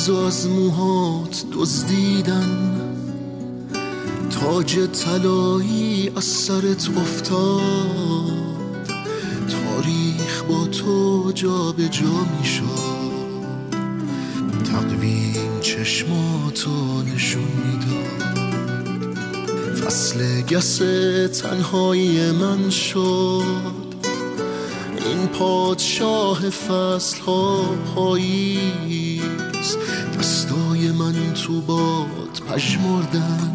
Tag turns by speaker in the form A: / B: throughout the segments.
A: چیزو از موهات دزدیدن، تاج طلایی از سرت افتاد، تاریخ با تو جا به جا میشد، تقویم چشماتو نشون میداد، فصل گس تنهایی من شد، این پادشاه فصل ها پاییز، دستای من تو باد پژمردن،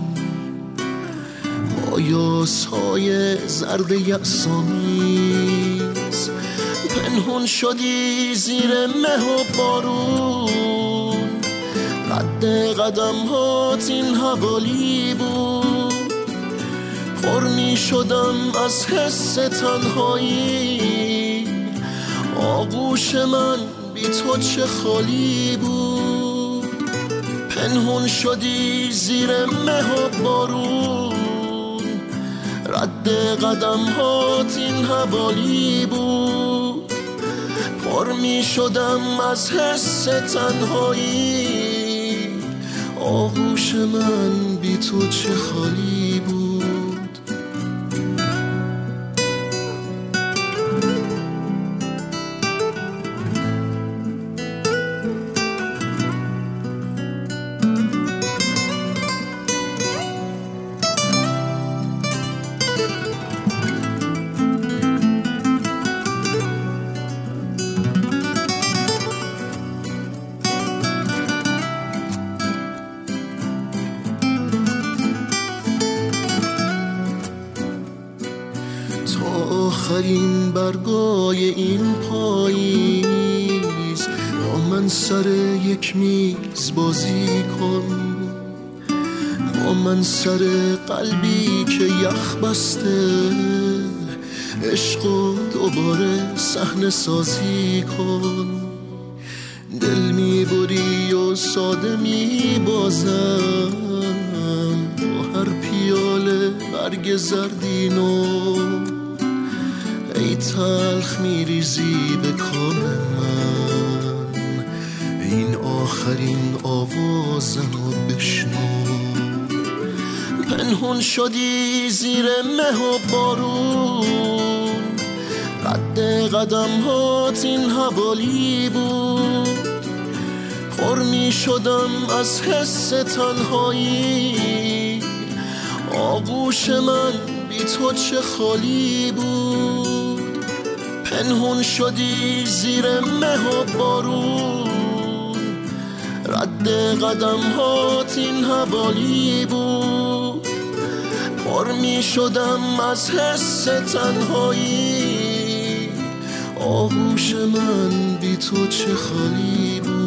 A: با یاسهای زرد یأس‌آمیز، پنهون شدی زیر مه و بارون، رد قدم هات این حوالی بود، پر می شدم از حس تنهایی، آغوش من بی تو چه خالی بود، پنهون شدی زیر مه و بارون، رد قدم هات این حوالی بود، پر می شدم از حس تنهایی، آغوش من بی تو چه خالی بود. آخرین برگای این پاییز، با من سر یک میز بازی کن، با من سر قلبی که یخ بسته، عشق و دوباره صحنه سازی کن، دل میبری و ساده میبازم، با هر پیاله برگ زردینو، ای تلخ میریزی به کام من، این آخرین آوازمو بشنو، پنهون شدی زیر مه و بارون، رد قدم هات این حوالی بود، پر می شدم از حس تنهایی، آغوش من بی تو چه خالی بود، پنهون شدی زیر مه و بارون، رد قدم هات این حوالی بود، پر می شدم از حس تنهایی، آغوش من بی تو چه خالی بود.